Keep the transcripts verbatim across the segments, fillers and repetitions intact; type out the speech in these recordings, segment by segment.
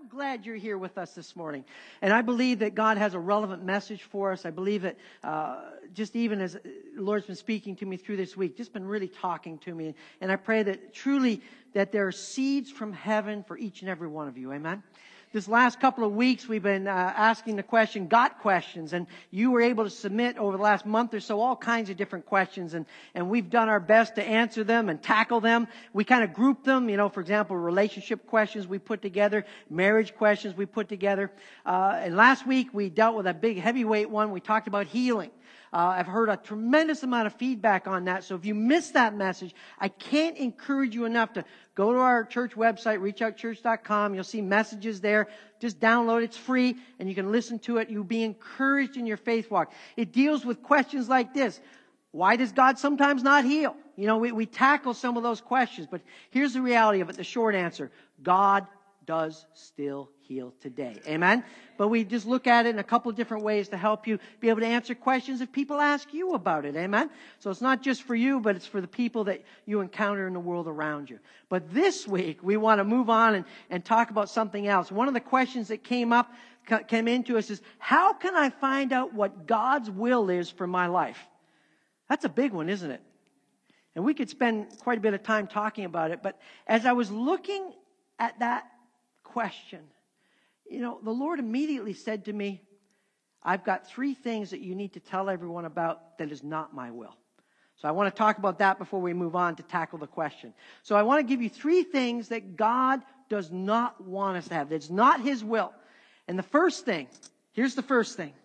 I'm glad you're here with us this morning. And I believe that God has a relevant message for us. I believe that uh, just even as the Lord's been speaking to me through this week, just been really talking to me. And I pray that truly that there are seeds from heaven for each and every one of you. Amen. This last couple of weeks, we've been uh, asking the question, got questions, and you were able to submit over the last month or so all kinds of different questions, and, and we've done our best to answer them and tackle them. We kind of group them, you know, for example, relationship questions we put together, marriage questions we put together. Uh, and last week, we dealt with a big heavyweight one. We talked about healing. Uh, I've heard a tremendous amount of feedback on that. So if you missed that message, I can't encourage you enough to go to our church website, reach out church dot com. You'll see messages there. Just download it. It's free, and you can listen to it. You'll be encouraged in your faith walk. It deals with questions like this. Why does God sometimes not heal? You know, we, we tackle some of those questions. But here's the reality of it, the short answer. God does still heal today. Amen? But we just look at it in a couple of different ways to help you be able to answer questions if people ask you about it. Amen? So it's not just for you, but it's for the people that you encounter in the world around you. But this week, we want to move on and, and talk about something else. One of the questions that came up, came into us is, how can I find out what God's will is for my life? That's a big one, isn't it? And we could spend quite a bit of time talking about it. But as I was looking at that question, you know, the Lord immediately said to me, I've got three things that you need to tell everyone about that is not my will. So I want to talk about that before we move on to tackle the question. So I want to give you three things that God does not want us to have. That's not His will. And the first thing, here's the first thing,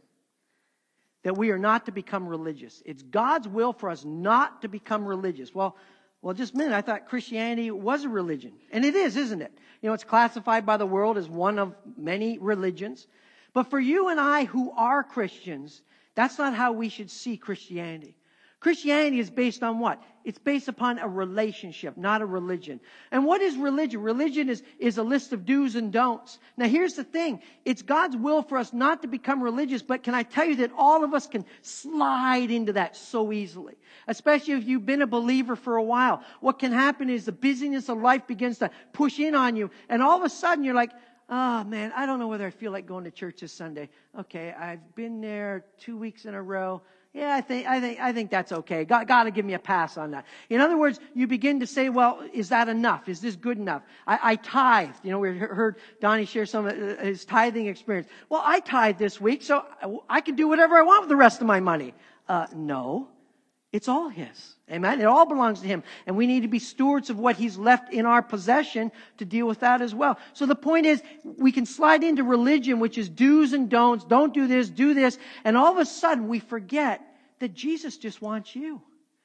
that we are not to become religious. It's God's will for us not to become religious. Well, Well, just a minute, I thought Christianity was a religion. And it is, isn't it? You know, it's classified by the world as one of many religions. But for you and I who are Christians, that's not how we should see Christianity. Christianity is based on what? It's based upon a relationship, not a religion. And what is religion? Religion is, is a list of do's and don'ts. Now here's the thing. It's God's will for us not to become religious, but can I tell you that all of us can slide into that so easily. Especially if you've been a believer for a while. What can happen is the busyness of life begins to push in on you. And all of a sudden you're like, oh man, I don't know whether I feel like going to church this Sunday. Okay, I've been there two weeks in a row. Yeah, I think, I think, I think that's okay. God, God to give me a pass on that. In other words, you begin to say, well, is that enough? Is this good enough? I, I tithe. You know, we heard Donnie share some of his tithing experience. Well, I tithe this week, so I can do whatever I want with the rest of my money. Uh, no. It's all His. Amen? It all belongs to Him. And we need to be stewards of what He's left in our possession to deal with that as well. So the point is, we can slide into religion, which is do's and don'ts. Don't do this, do this. And all of a sudden, we forget that Jesus just wants you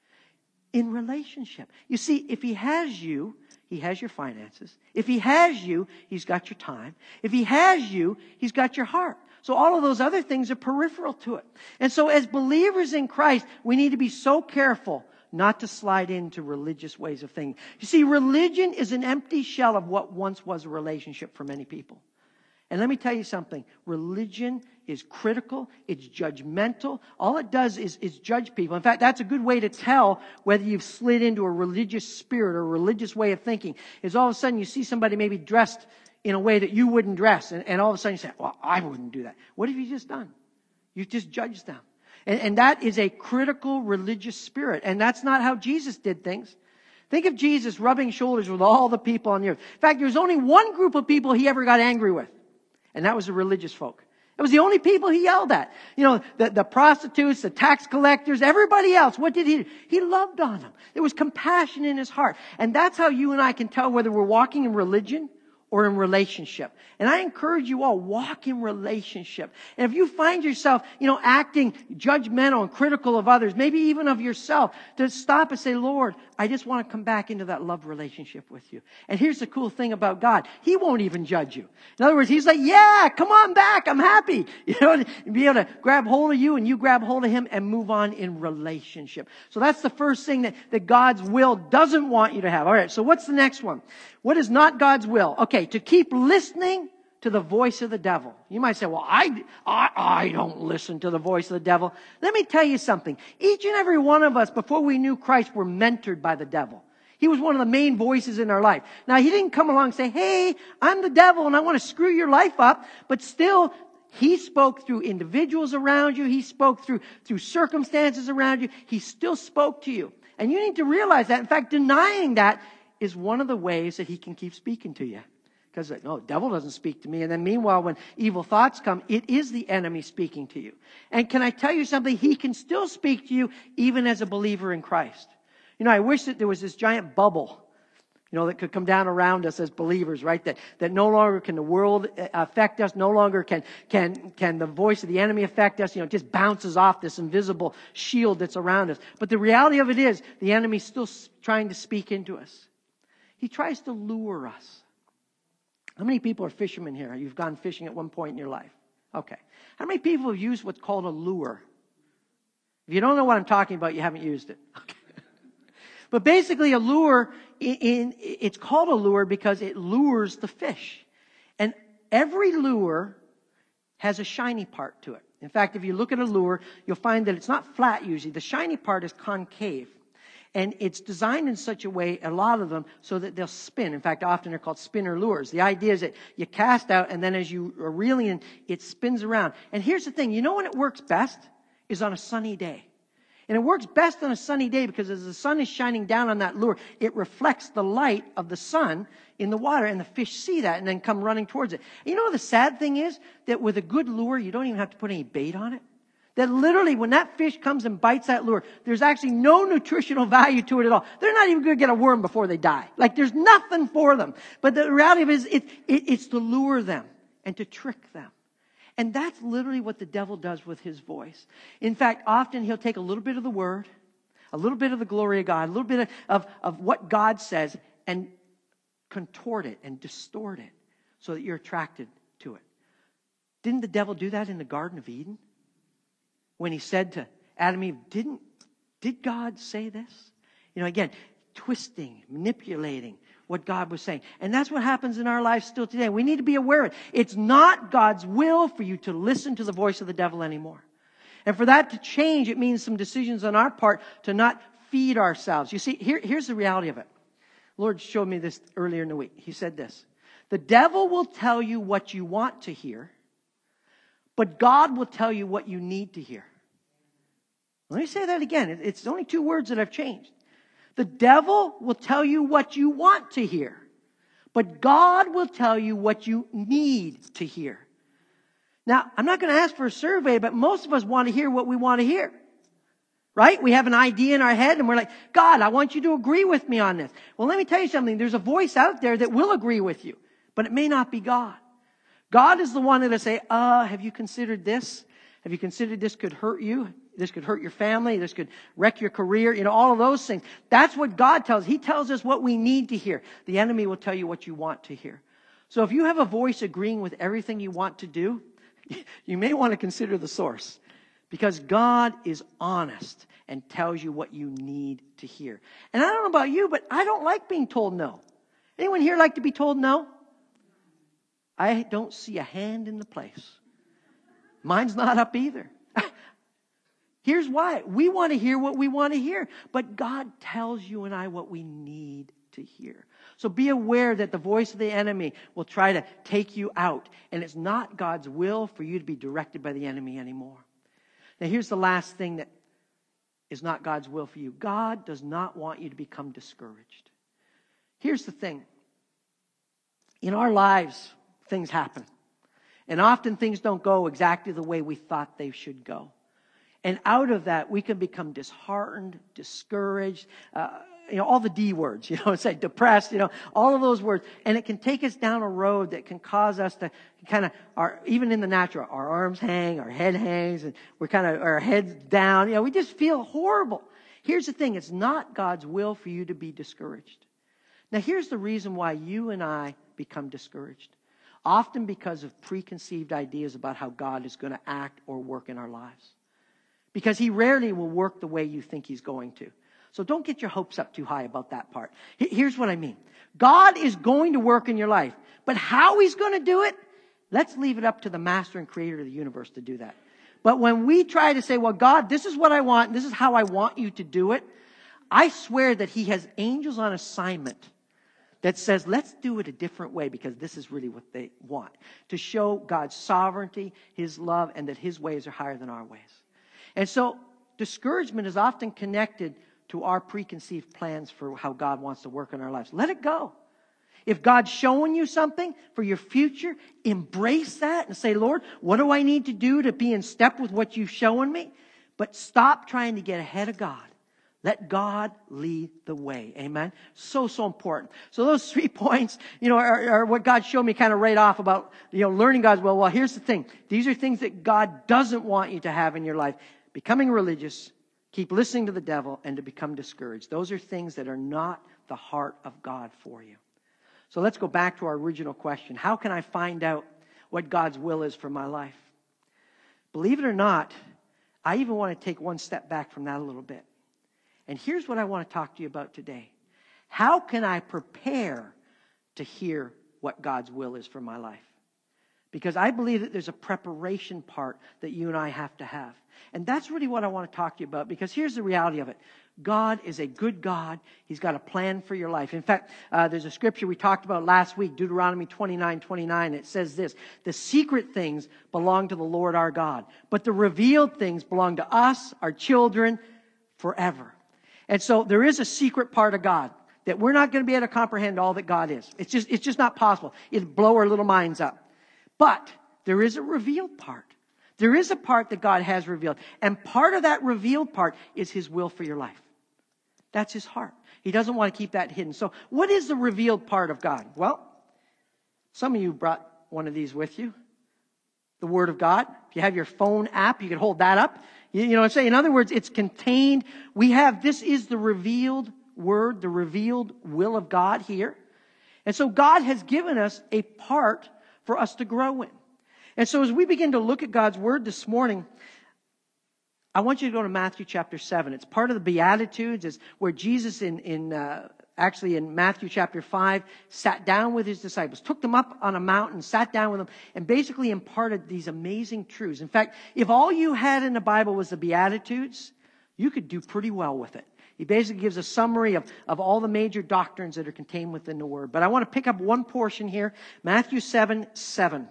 in relationship. You see, if He has you, He has your finances. If He has you, He's got your time. If He has you, He's got your heart. So all of those other things are peripheral to it. And so as believers in Christ, we need to be so careful not to slide into religious ways of thinking. You see, religion is an empty shell of what once was a relationship for many people. And let me tell you something. Religion is critical. It's judgmental. All it does is, is judge people. In fact, that's a good way to tell whether you've slid into a religious spirit or a religious way of thinking. Is all of a sudden you see somebody maybe dressed in a way that you wouldn't dress. And, and all of a sudden you say, well, I wouldn't do that. What have you just done? You've just judged them. And, and that is a critical religious spirit. And that's not how Jesus did things. Think of Jesus rubbing shoulders with all the people on the earth. In fact, there was only one group of people He ever got angry with. And that was the religious folk. It was the only people He yelled at. You know, the, the prostitutes, the tax collectors, everybody else. What did He do? He loved on them. There was compassion in His heart. And that's how you and I can tell whether we're walking in religion or in relationship. And I encourage you all, walk in relationship. And if you find yourself, you know, acting judgmental and critical of others, maybe even of yourself, to stop and say, Lord, I just want to come back into that love relationship with you. And here's the cool thing about God. He won't even judge you. In other words, He's like, yeah, come on back. I'm happy. You know, to be able to grab hold of you and you grab hold of Him and move on in relationship. So that's the first thing that, that God's will doesn't want you to have. All right. So what's the next one? What is not God's will? Okay. To keep listening to the voice of the devil. You might say, well, I, I, I don't listen to the voice of the devil. Let me tell you something. Each and every one of us, before we knew Christ, were mentored by the devil. He was one of the main voices in our life. Now, he didn't come along and say, hey, I'm the devil and I want to screw your life up. But still, he spoke through individuals around you. He spoke through, through circumstances around you. He still spoke to you. And you need to realize that. In fact, denying that is one of the ways that he can keep speaking to you. Because, no, the devil doesn't speak to me. And then meanwhile, when evil thoughts come, it is the enemy speaking to you. And can I tell you something? He can still speak to you even as a believer in Christ. You know, I wish that there was this giant bubble, you know, that could come down around us as believers, right? That, that no longer can the world affect us. No longer can, can, can the voice of the enemy affect us. You know, it just bounces off this invisible shield that's around us. But the reality of it is the enemy's still trying to speak into us. He tries to lure us. How many people are fishermen here? You've gone fishing at one point in your life. Okay. How many people have used what's called a lure? If you don't know what I'm talking about, you haven't used it. Okay. But basically a lure, in, in, it's called a lure because it lures the fish. And every lure has a shiny part to it. In fact, if you look at a lure, you'll find that it's not flat usually. The shiny part is concave. And it's designed in such a way, a lot of them, so that they'll spin. In fact, often they're called spinner lures. The idea is that you cast out, and then as you are reeling in, it spins around. And here's the thing. You know when it works best? Is on a sunny day. And it works best on a sunny day because as the sun is shining down on that lure, it reflects the light of the sun in the water, and the fish see that and then come running towards it. And you know the sad thing is? That with a good lure, you don't even have to put any bait on it. That literally, when that fish comes and bites that lure, there's actually no nutritional value to it at all. They're not even going to get a worm before they die. Like, there's nothing for them. But the reality of it is, it, it, it's to lure them and to trick them. And that's literally what the devil does with his voice. In fact, often he'll take a little bit of the word, a little bit of the glory of God, a little bit of, of, of what God says, and contort it and distort it so that you're attracted to it. Didn't the devil do that in the Garden of Eden? When he said to Adam and Eve, didn't, did God say this? You know, again, twisting, manipulating what God was saying. And that's what happens in our lives still today. We need to be aware of it. It's not God's will for you to listen to the voice of the devil anymore. And for that to change, it means some decisions on our part to not feed ourselves. You see, here, here's the reality of it. The Lord showed me this earlier in the week. He said this: the devil will tell you what you want to hear, but God will tell you what you need to hear. Let me say that again. It's only two words that I've changed. The devil will tell you what you want to hear, but God will tell you what you need to hear. Now, I'm not going to ask for a survey, but most of us want to hear what we want to hear. Right? We have an idea in our head and we're like, God, I want you to agree with me on this. Well, let me tell you something. There's a voice out there that will agree with you, but it may not be God. God is the one that'll say, uh, have you considered this? Have you considered this could hurt you? This could hurt your family. This could wreck your career. You know, all of those things. That's what God tells. He tells us what we need to hear. The enemy will tell you what you want to hear. So if you have a voice agreeing with everything you want to do, you may want to consider the source. Because God is honest and tells you what you need to hear. And I don't know about you, but I don't like being told no. Anyone here like to be told no? I don't see a hand in the place. Mine's not up either. Here's why. We want to hear what we want to hear. But God tells you and I what we need to hear. So be aware that the voice of the enemy will try to take you out. And it's not God's will for you to be directed by the enemy anymore. Now here's the last thing that is not God's will for you. God does not want you to become discouraged. Here's the thing. In our lives, things happen. And often things don't go exactly the way we thought they should go. And out of that, we can become disheartened, discouraged, uh, you know, all the D words, you know, it's like depressed, you know, all of those words. And it can take us down a road that can cause us to kind of, our, even in the natural, our arms hang, our head hangs, and we're kind of, our heads down. You know, we just feel horrible. Here's the thing. It's not God's will for you to be discouraged. Now, here's the reason why you and I become discouraged. Often because of preconceived ideas about how God is going to act or work in our lives. Because He rarely will work the way you think He's going to. So don't get your hopes up too high about that part. Here's what I mean. God is going to work in your life. But how He's going to do it, let's leave it up to the master and creator of the universe to do that. But when we try to say, well, God, this is what I want, this is how I want you to do it, I swear that he has angels on assignment that says, let's do it a different way because this is really what they want. To show God's sovereignty, his love, and that his ways are higher than our ways. And so discouragement is often connected to our preconceived plans for how God wants to work in our lives. Let it go. If God's showing you something for your future, embrace that and say, Lord, what do I need to do to be in step with what you've shown me? But stop trying to get ahead of God. Let God lead the way. Amen. So, so important. So those three points, you know, are, are what God showed me kind of right off about, you know, learning God's will. Well, here's the thing. These are things that God doesn't want you to have in your life. Becoming religious, keep listening to the devil, and to become discouraged. Those are things that are not the heart of God for you. So let's go back to our original question. How can I find out what God's will is for my life? Believe it or not, I even want to take one step back from that a little bit. And here's what I want to talk to you about today. How can I prepare to hear what God's will is for my life? Because I believe that there's a preparation part that you and I have to have. And that's really what I want to talk to you about, because here's the reality of it. God is a good God. He's got a plan for your life. In fact, uh, there's a scripture we talked about last week, Deuteronomy twenty-nine twenty-nine. It says this, the secret things belong to the Lord our God, but the revealed things belong to us, our children, forever. And so there is a secret part of God that we're not going to be able to comprehend all that God is. It's just, it's just not possible. It'll blow our little minds up. But there is a revealed part. There is a part that God has revealed. And part of that revealed part is his will for your life. That's his heart. He doesn't want to keep that hidden. So what is the revealed part of God? Well, some of you brought one of these with you. The Word of God. If you have your phone app, you can hold that up. You, you know what I'm saying? In other words, it's contained. We have, this is the revealed Word, the revealed will of God here. And so God has given us a part for us to grow in. And so as we begin to look at God's Word this morning, I want you to go to Matthew chapter seven. It's part of the Beatitudes. It's where Jesus in, in uh, actually in Matthew chapter five sat down with his disciples, took them up on a mountain, sat down with them, and basically imparted these amazing truths. In fact, if all you had in the Bible was the Beatitudes, you could do pretty well with it. He basically gives a summary of, of all the major doctrines that are contained within the Word. But I want to pick up one portion here, Matthew seven seven.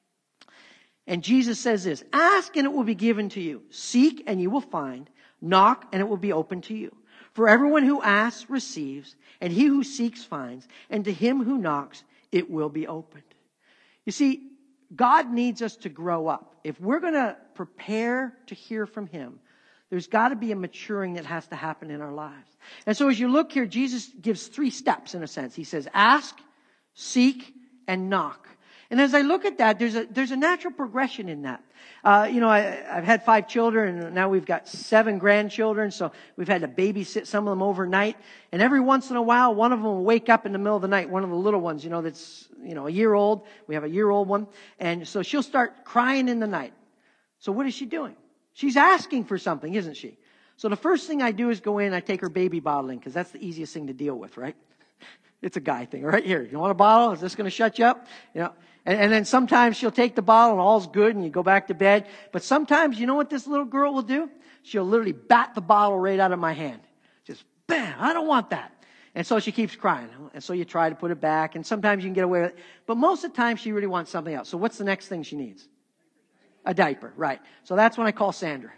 And Jesus says this, ask and it will be given to you. Seek and you will find. Knock and it will be open to you. For everyone who asks receives, and he who seeks finds, and to him who knocks it will be opened. You see, God needs us to grow up. If we're going to prepare to hear from him, there's got to be a maturing that has to happen in our lives. And so as you look here, Jesus gives three steps in a sense. He says, ask, seek, and knock. And as I look at that, there's a there's a natural progression in that. Uh, you know, I, I've had five children, and now we've got seven grandchildren, so we've had to babysit some of them overnight. And every once in a while, one of them will wake up in the middle of the night, one of the little ones, you know, that's, you know, a year old. We have a year-old one. And so she'll start crying in the night. So what is she doing? She's asking for something, isn't she? So the first thing I do is go in and I take her baby bottle in, because that's the easiest thing to deal with, right? It's a guy thing, right here. You want a bottle? Is this going to shut you up? You know, and, and then sometimes she'll take the bottle and all's good and you go back to bed. But sometimes, you know what this little girl will do? She'll literally bat the bottle right out of my hand. Just bam, I don't want that. And so she keeps crying. And so you try to put it back, and sometimes you can get away with it. But most of the time she really wants something else. So what's the next thing she needs? A diaper, right. So that's when I call Sandra.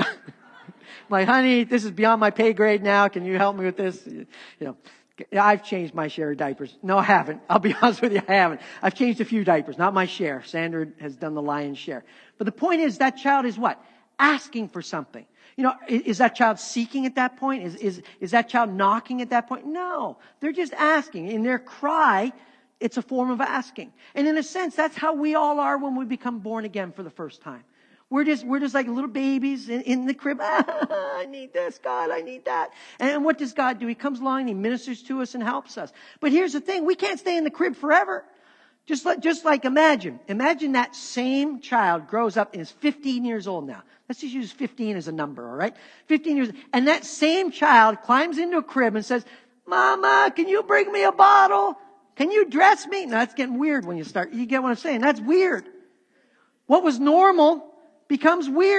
Like, honey, this is beyond my pay grade now. Can you help me with this? You know. I've changed my share of diapers. No, I haven't. I'll be honest with you, I haven't. I've changed a few diapers, not my share. Sandra has done the lion's share. But the point is, that child is what? Asking for something. You know, is, is that child seeking at that point? Is, is, is that child knocking at that point? No. They're just asking. In their cry, it's a form of asking. And in a sense, that's how we all are when we become born again for the first time. We're just, we're just like little babies in, in the crib. Ah, I need this, God, I need that. And what does God do? He comes along and he ministers to us and helps us. But here's the thing. We can't stay in the crib forever. Just like, just like imagine. Imagine that same child grows up and is fifteen years old now. Let's just use fifteen as a number, all right? fifteen years. And that same child climbs into a crib and says, Mama, can you bring me a bottle? Can you dress me? Now, that's getting weird when you start. You get what I'm saying? That's weird. What was normal becomes weird.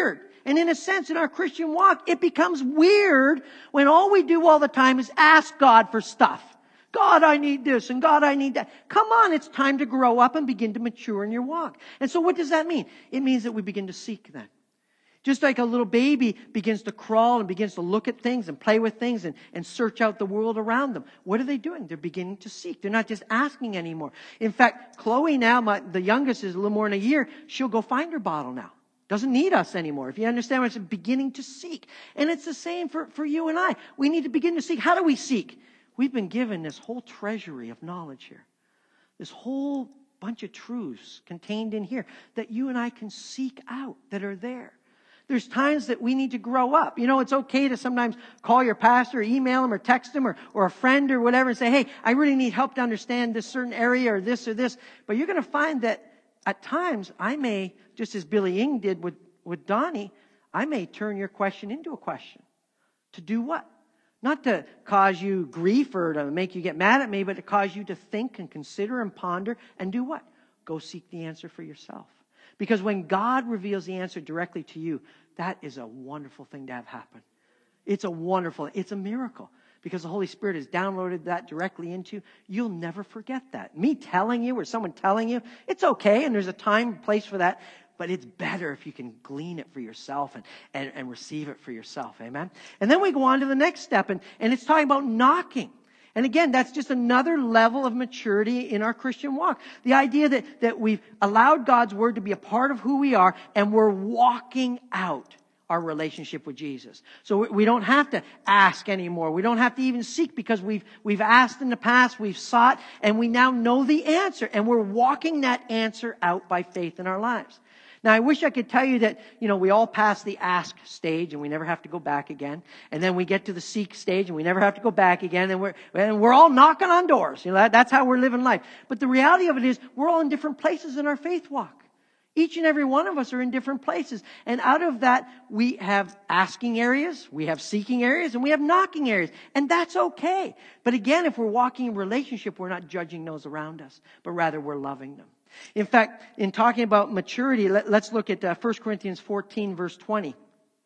And in a sense, in our Christian walk, it becomes weird when all we do all the time is ask God for stuff. God, I need this, and God, I need that. Come on, it's time to grow up and begin to mature in your walk. And so what does that mean? It means that we begin to seek then. Just like a little baby begins to crawl and begins to look at things and play with things and, and search out the world around them. What are they doing? They're beginning to seek. They're not just asking anymore. In fact, Chloe now, my, the youngest is a little more than a year, she'll go find her bottle now. Doesn't need us anymore. If you understand what it's beginning to seek. And it's the same for, for you and I. We need to begin to seek. How do we seek? We've been given this whole treasury of knowledge here. This whole bunch of truths contained in here that you and I can seek out, that are there. There's times that we need to grow up. You know, it's okay to sometimes call your pastor, or email him, or text him, or, or a friend or whatever and say, hey, I really need help to understand this certain area or this or this. But you're going to find that at times I may, just as Billy Ing did with, with Donnie, I may turn your question into a question. To do what? Not to cause you grief or to make you get mad at me, but to cause you to think and consider and ponder and do what? Go seek the answer for yourself. Because when God reveals the answer directly to you, that is a wonderful thing to have happen. It's a wonderful, it's a miracle. Because the Holy Spirit has downloaded that directly into you. You'll never forget that. Me telling you or someone telling you, it's okay, and there's a time and place for that. But it's better if you can glean it for yourself and, and, and receive it for yourself. Amen? And then we go on to the next step, and, and it's talking about knocking. And again, that's just another level of maturity in our Christian walk. The idea that, that we've allowed God's Word to be a part of who we are, and we're walking out our relationship with Jesus. So we don't have to ask anymore. We don't have to even seek, because we've, we've asked in the past, we've sought, and we now know the answer. And we're walking that answer out by faith in our lives. Now, I wish I could tell you that, you know, we all pass the ask stage and we never have to go back again. And then we get to the seek stage and we never have to go back again. And we're, and we're all knocking on doors. You know, that, that's how we're living life. But the reality of it is we're all in different places in our faith walk. Each and every one of us are in different places. And out of that, we have asking areas, we have seeking areas, and we have knocking areas. And that's okay. But again, if we're walking in relationship, we're not judging those around us, but rather we're loving them. In fact, in talking about maturity, let, let's look at uh, First Corinthians fourteen, verse twenty.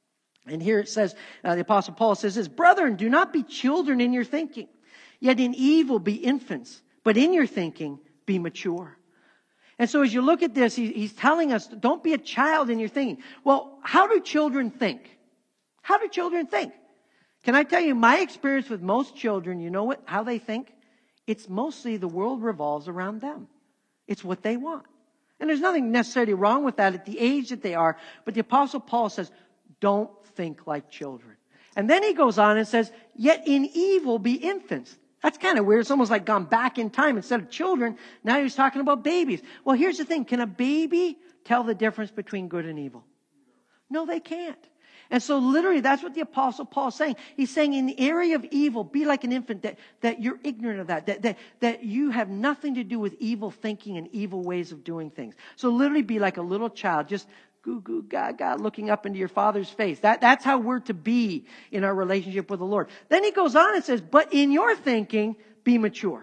And here it says, uh, the Apostle Paul says this, brethren, do not be children in your thinking, yet in evil be infants, but in your thinking be mature. And so as you look at this, he, he's telling us, don't be a child in your thinking. Well, how do children think? How do children think? Can I tell you my experience with most children, you know what, how they think? It's mostly the world revolves around them. It's what they want. And there's nothing necessarily wrong with that at the age that they are. But the Apostle Paul says, don't think like children. And then he goes on and says, yet in evil be infants. That's kind of weird. It's almost like gone back in time. Instead of children, now he's talking about babies. Well, here's the thing. Can a baby tell the difference between good and evil? No, they can't. And so literally that's what the Apostle Paul is saying. He's saying in the area of evil, be like an infant, that, that you're ignorant of that, that, that, that you have nothing to do with evil thinking and evil ways of doing things. So literally be like a little child, just goo goo gaga looking up into your Father's face. That, that's how we're to be in our relationship with the Lord. Then he goes on and says, but in your thinking, be mature.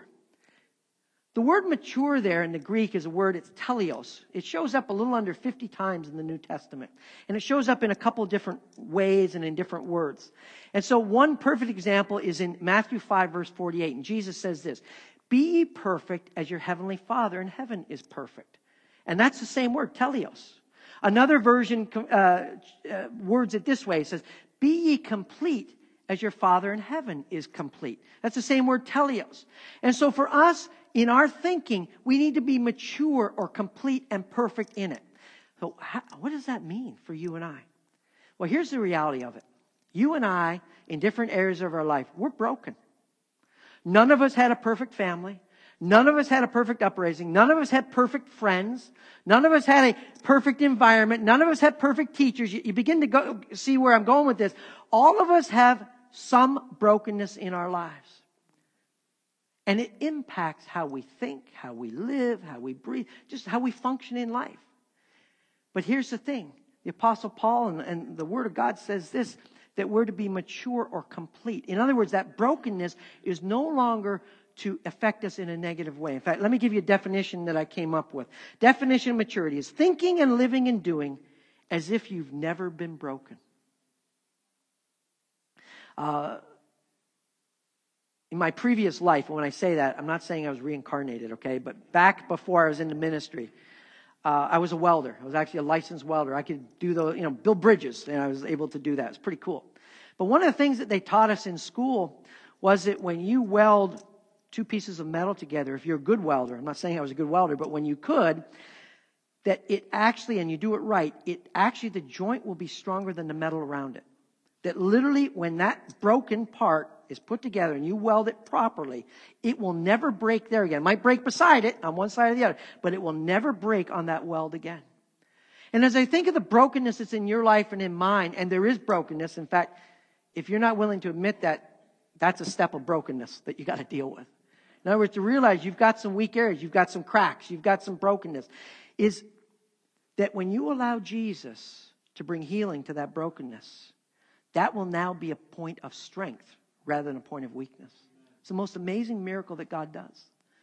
The word mature there in the Greek is a word, it's teleos. It shows up a little under fifty times in the New Testament. And it shows up in a couple different ways and in different words. And so one perfect example is in Matthew five, verse forty-eight. And Jesus says this, be ye perfect as your heavenly Father in heaven is perfect. And that's the same word, teleos. Another version uh, uh, words it this way. It says, be ye complete as your Father in heaven is complete. That's the same word, teleos. And so for us, in our thinking, we need to be mature or complete and perfect in it. So how, what does that mean for you and I? Well, here's the reality of it. You and I, in different areas of our life, we're broken. None of us had a perfect family. None of us had a perfect upraising. None of us had perfect friends. None of us had a perfect environment. None of us had perfect teachers. You, you begin to go, see where I'm going with this. All of us have some brokenness in our lives. And it impacts how we think, how we live, how we breathe, just how we function in life. But here's the thing. The Apostle Paul and, and the Word of God says this, that we're to be mature or complete. In other words, that brokenness is no longer to affect us in a negative way. In fact, let me give you a definition that I came up with. Definition of maturity is thinking and living and doing as if you've never been broken. Uh, in my previous life, when I say that, I'm not saying I was reincarnated, okay? But back before I was in the ministry, uh, I was a welder. I was actually a licensed welder. I could do the, you know, build bridges, and I was able to do that. It's pretty cool. But one of the things that they taught us in school was that when you weld two pieces of metal together, if you're a good welder, I'm not saying I was a good welder, but when you could, that it actually, and you do it right, it actually, the joint will be stronger than the metal around it. That literally, when that broken part is put together and you weld it properly, it will never break there again. It might break beside it on one side or the other, but it will never break on that weld again. And as I think of the brokenness that's in your life and in mine, and there is brokenness, in fact, if you're not willing to admit that, that's a step of brokenness that you got to deal with. In other words, to realize you've got some weak areas, you've got some cracks, you've got some brokenness, is that when you allow Jesus to bring healing to that brokenness, that will now be a point of strength rather than a point of weakness. It's the most amazing miracle that God does.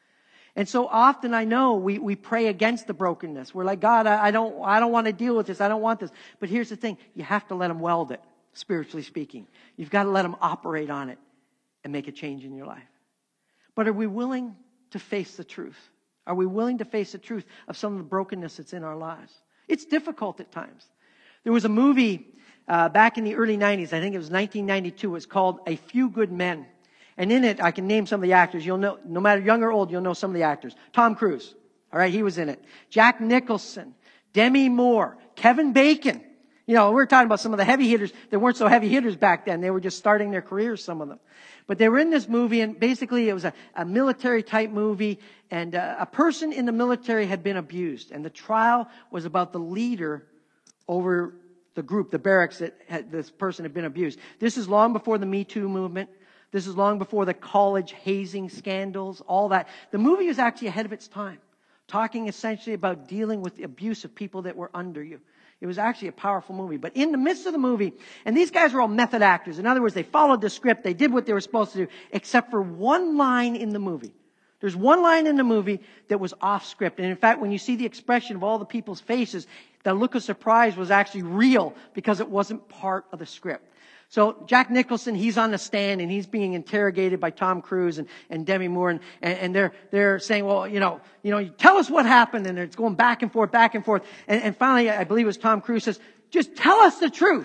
And so often I know we, we pray against the brokenness. We're like, God, I, I don't I don't want to deal with this. I don't want this. But here's the thing. You have to let him weld it, spiritually speaking. You've got to let him operate on it and make a change in your life. But are we willing to face the truth? Are we willing to face the truth of some of the brokenness that's in our lives? It's difficult at times. There was a movie uh, back in the early nineties. I think it was nineteen ninety-two. It was called A Few Good Men. And in it, I can name some of the actors. You'll know, no matter young or old, you'll know some of the actors. Tom Cruise. All right, he was in it. Jack Nicholson. Demi Moore. Kevin Bacon. You know, we were talking about some of the heavy hitters that weren't so heavy hitters back then. They were just starting their careers, some of them. But they were in this movie, and basically it was a, a military-type movie, and uh, a person in the military had been abused. And the trial was about the leader over the group, the barracks that had, this person had been abused. This is long before the Me Too movement. This is long before the college hazing scandals, all that. The movie was actually ahead of its time, talking essentially about dealing with the abuse of people that were under you. It was actually a powerful movie. But in the midst of the movie, and these guys were all method actors. In other words, they followed the script. They did what they were supposed to do, except for one line in the movie. There's one line in the movie that was off script. And in fact, when you see the expression of all the people's faces, the look of surprise was actually real because it wasn't part of the script. So Jack Nicholson, he's on the stand and he's being interrogated by Tom Cruise and, and Demi Moore, and, and they're they're saying, well, you know, you know, tell us what happened, and it's going back and forth, back and forth, and, and finally, I believe it was Tom Cruise says, just tell us the truth.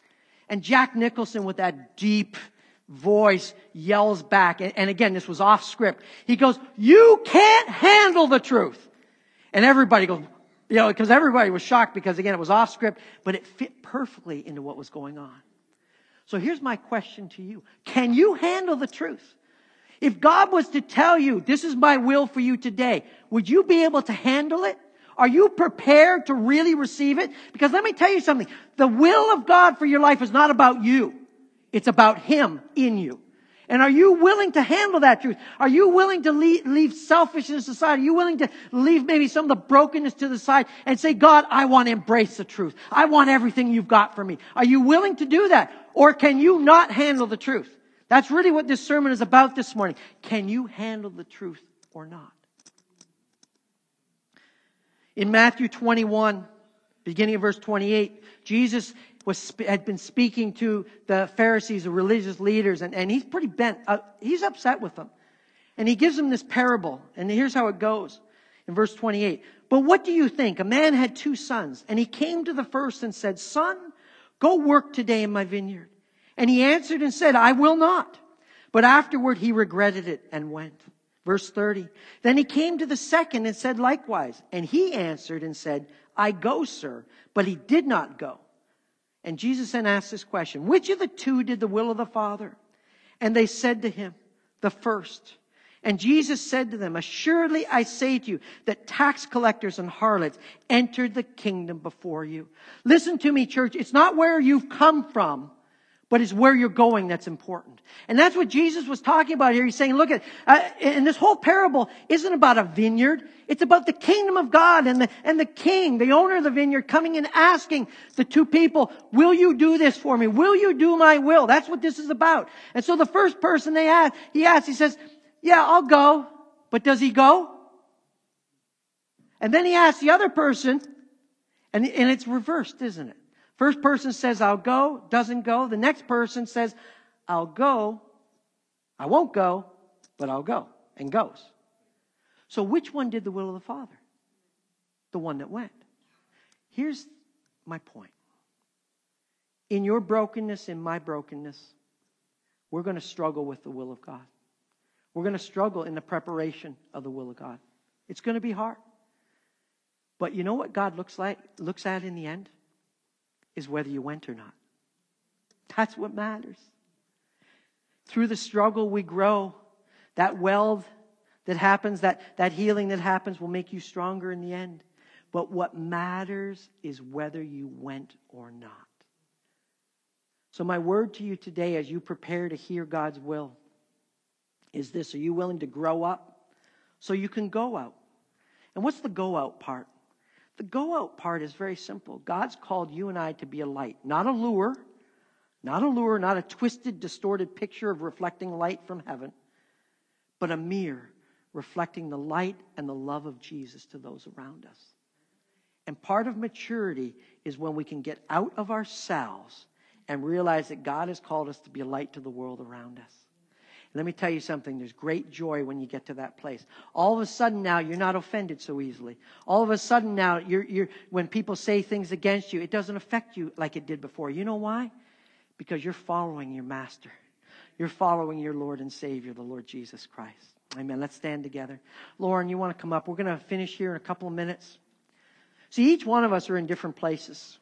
And Jack Nicholson, with that deep voice, yells back, and, and again, this was off script. He goes, "You can't handle the truth," and everybody goes, you know, because everybody was shocked because again, it was off script, but it fit perfectly into what was going on. So here's my question to you. Can you handle the truth? If God was to tell you, this is my will for you today, would you be able to handle it? Are you prepared to really receive it? Because let me tell you something. The will of God for your life is not about you. It's about Him in you. And are you willing to handle that truth? Are you willing to leave, leave selfishness aside? Are you willing to leave maybe some of the brokenness to the side and say, God, I want to embrace the truth. I want everything you've got for me. Are you willing to do that? Or can you not handle the truth? That's really what this sermon is about this morning. Can you handle the truth or not? In Matthew twenty-one, beginning of verse twenty-eight, Jesus was had been speaking to the Pharisees, the religious leaders, and, and he's pretty bent. Uh, he's upset with them. And he gives them this parable. And here's how it goes in verse twenty-eight. But what do you think? A man had two sons, and he came to the first and said, Son, go work today in my vineyard. And he answered and said, I will not. But afterward he regretted it and went. Verse thirty. Then he came to the second and said likewise. And he answered and said, I go, sir. But he did not go. And Jesus then asked this question, which of the two did the will of the Father? And they said to him, the first. And Jesus said to them, assuredly I say to you that tax collectors and harlots entered the kingdom before you. Listen to me, church. It's not where you've come from, but it's where you're going that's important. And that's what Jesus was talking about here. He's saying, look at, uh, and this whole parable isn't about a vineyard. It's about the kingdom of God and the, and the king, the owner of the vineyard, coming and asking the two people, will you do this for me? Will you do my will? That's what this is about. And so the first person they asked, he asked, he says, yeah, I'll go. But does he go? And then he asked the other person, And, and it's reversed, isn't it? First person says, I'll go, doesn't go. The next person says, I'll go, I won't go, but I'll go, and goes. So which one did the will of the Father? The one that went. Here's my point. In your brokenness, in my brokenness, we're going to struggle with the will of God. We're going to struggle in the preparation of the will of God. It's going to be hard. But you know what God looks like, looks at in the end? Is whether you went or not. That's what matters. Through the struggle we grow. That weld that happens, that, that healing that happens will make you stronger in the end. But what matters is whether you went or not. So my word to you today as you prepare to hear God's will is this. Are you willing to grow up so you can go out? And what's the go out part? The go out part is very simple. God's called you and I to be a light, not a lure, not a lure, not a twisted, distorted picture of reflecting light from heaven, but a mirror reflecting the light and the love of Jesus to those around us. And part of maturity is when we can get out of ourselves and realize that God has called us to be a light to the world around us. Let me tell you something. There's great joy when you get to that place. All of a sudden now, you're not offended so easily. All of a sudden now, you're, you're, when people say things against you, it doesn't affect you like it did before. You know why? Because you're following your master. You're following your Lord and Savior, the Lord Jesus Christ. Amen. Let's stand together. Lauren, you want to come up? We're going to finish here in a couple of minutes. See, each one of us are in different places.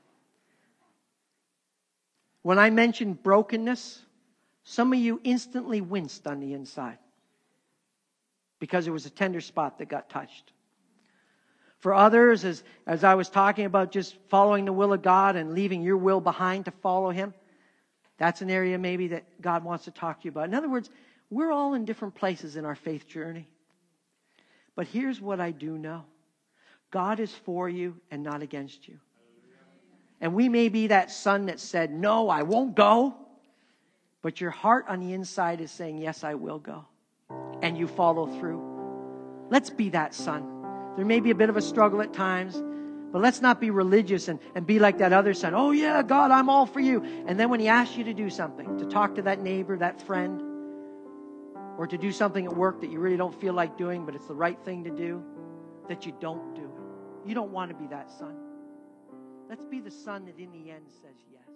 When I mentioned brokenness, some of you instantly winced on the inside because it was a tender spot that got touched. For others, as, as I was talking about just following the will of God and leaving your will behind to follow Him, that's an area maybe that God wants to talk to you about. In other words, we're all in different places in our faith journey. But here's what I do know. God is for you and not against you. And we may be that son that said, no, I won't go. But your heart on the inside is saying, yes, I will go. And you follow through. Let's be that son. There may be a bit of a struggle at times, but let's not be religious and, and be like that other son. Oh yeah, God, I'm all for you. And then when He asks you to do something, to talk to that neighbor, that friend, or to do something at work that you really don't feel like doing, but it's the right thing to do, that you don't do it. You don't want to be that son. Let's be the son that in the end says yes.